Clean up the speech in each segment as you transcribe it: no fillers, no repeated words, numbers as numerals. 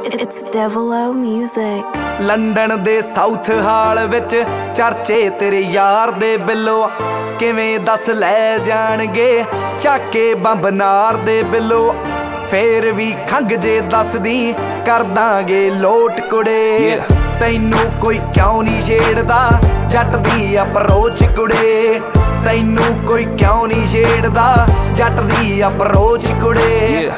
It's Devil O Music. London ਦੇ Southall ਵਿੱਚ ਚਰਚੇ ਤੇਰੇ ਯਾਰ ਦੇ ਬਿੱਲੋ ਕਿਵੇਂ ਦੱਸ ਲੈ ਜਾਣਗੇ ਚਾਕੇ ਬੰਬ ਨਾਰ ਦੇ ਬਿੱਲੋ ਫੇਰ ਵੀ ਖੰਗ ਜੇ ਦੱਸਦੀ ਕਰ ਦਾਂਗੇ ਲੋਟ ਕੁੜੇ ਤੈਨੂੰ ਕੋਈ ਕਿਉਂ ਨਹੀਂ ਛੇੜਦਾ ਜੱਟ ਦੀ ਅਪਰੋਚ ਕੁੜੇ ਤੈਨੂੰ ਕੋਈ ਕਿਉਂ ਨਹੀਂ ਛੇੜਦਾ ਜੱਟ ਦੀ ਅਪਰੋਚ ਕੁੜੇ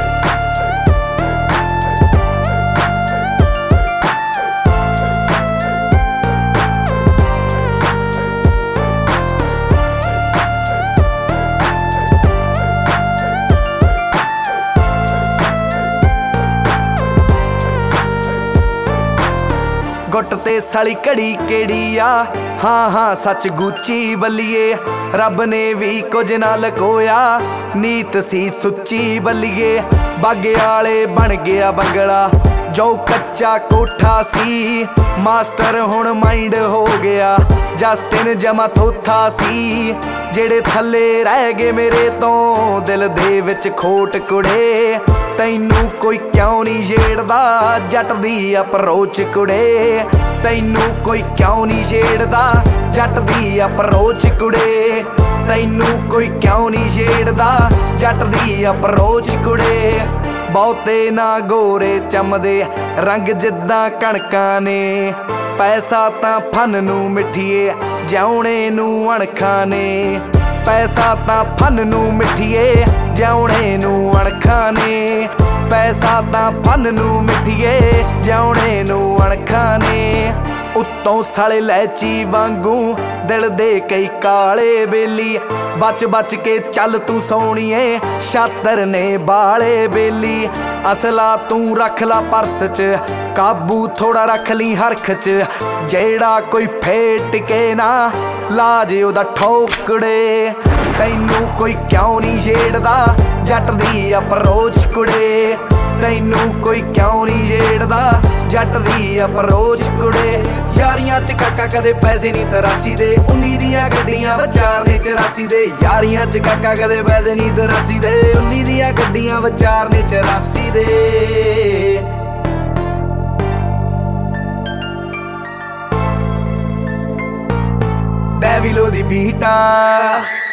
ਗੁੱਟ ਤੇ ਸਾਲੀ ਘੜੀ ਕਿਹੜੀ ਆ ਹਾਂ ਸੱਚ ਗੁੱਚੀ ਬੱਲੀਏ ਰੱਬ ਨੇ ਵੀ ਕੁਝ ਨਾ ਲਕੋਇਆ ਨੀਤ ਸੀ ਸੁੱਚੀ ਬੱਲੀਏ ਬਾਗੇ ਵਾਲੇ ਬਣ ਗਿਆ ਬੰਗਲਾ ਜੋ ਕੱਚਾ ਕੋਠਾ ਸੀ ਮਾਸਟਰ ਹੁਣ ਮਾਈਂਡ ਹੋ ਗਿਆ ਜਸਟਿਨ ਜਮਾ ਥੋਥਾ ਸੀ ਜਿਹੜੇ ਥੱਲੇ ਰਹਿ ਗਏ ਮੇਰੇ ਤੋਂ ਦਿਲ ਦੇ ਵਿੱਚ ਖੋਟ ਕੁੜੇ ਤੈਨੂੰ ਕੋਈ ਕਿਉਂ ਨਹੀਂ ਛੇੜਦਾ ਜੱਟ ਦੀ ਅਪਰੋਚ ਕੁੜੇ ਤੈਨੂੰ ਕੋਈ ਕਿਉਂ ਨਹੀਂ ਛੇੜਦਾ ਜੱਟ ਦੀ ਅਪਰੋਚ ਕੁੜੇ ਤੈਨੂੰ ਕੋਈ ਕਿਉਂ ਨਹੀਂ ਛੇੜਦਾ ਜੱਟ ਦੀ ਅਪਰੋਚ ਕੁੜੇ ਬਹੁਤੇ ਨਾ ਗੋਰੇ ਚਮਦੇ ਰੰਗ ਜਿੱਦਾਂ ਕਣਕਾਂ ਨੇ ਪੈਸਾ ਤਾਂ ਫਨ ਨੂੰ ਮਿੱਠੀਏ ਜਿਉਣੇ ਨੂੰ ਅਣਖਾਂ ਨੇ ਪੈਸਾ ਤਾਂ ਫਨ ਨੂੰ ਮਿੱਠੀਏ ਜਿਉਣੇ ਨੂੰ ਅਣਖਾਂ ਨੇ ਪੈਸਾ ਤਾਂ ਫਨ ਨੂੰ ਮਿੱਠੀਏ ਜਿਉਣੇ ਨੂੰ ਅਣਖਾਂ ਨੇ ਉੱਤੋਂ ਸਾਲੇ ਲੈਚੀ ਵਾਂਗੂ ਦਿਲ ਦੇ ਕਈ ਕਾਲੇ ਬੇਲੀ ਬਚ ਕੇ ਚੱਲ ਤੂੰ ਸੋਹਣੀਏ ਛਾਤਰ ਨੇ ਬਾਲੇ ਬੇਲੀ ਅਸਲਾ ਤੂੰ ਰੱਖ ਲਾ ਪਰਸ 'ਚ ਕਾਬੂ ਥੋੜਾ ਰੱਖ ਲਈ ਹਰਖ 'ਚ ਜਿਹੜਾ ਕੋਈ ਫੇਟ ਕੇ ਨਾ ਲਾਜ ਉਹਦਾ ਠੋਕੜੇ ਤੈਨੂੰ ਕੋਈ ਕਿਉਂ ਨਹੀਂ ਛੇੜਦਾ ਜੱਟ ਦੀ ਅਪਰੋਚ ਕੁੜੇ ਤੈਨੂੰ ਕੋਈ ਕਿਉਂ ਨਹੀਂ ਛੇੜਦਾ ਜੱਟ ਦੀ ਅਪਰੋਚ ਕੁੜੇ ਯਾਰੀਆਂ 'ਚ ਕਾਕਾ ਕਦੇ ਪੈਸੇ ਨਹੀਂ ਤਰਾਸੀ ਦੇ 19 ਦੀਆਂ ਗੱਡੀਆਂ ਵਿਚਾਰ ਨੇ 84 ਦੇ ਯਾਰੀਆਂ 'ਚ ਕਾਕਾ ਕਦੇ ਪੈਸੇ ਨਹੀਂ ਤਰਾਸੀ ਦੇ 19 ਦੀਆਂ ਗੱਡੀਆਂ ਵਿਚਾਰ ਨੇ 84 ਦੇ ਡੈਵਿਲ ਓ ਦੀ ਬੀਟਾਂ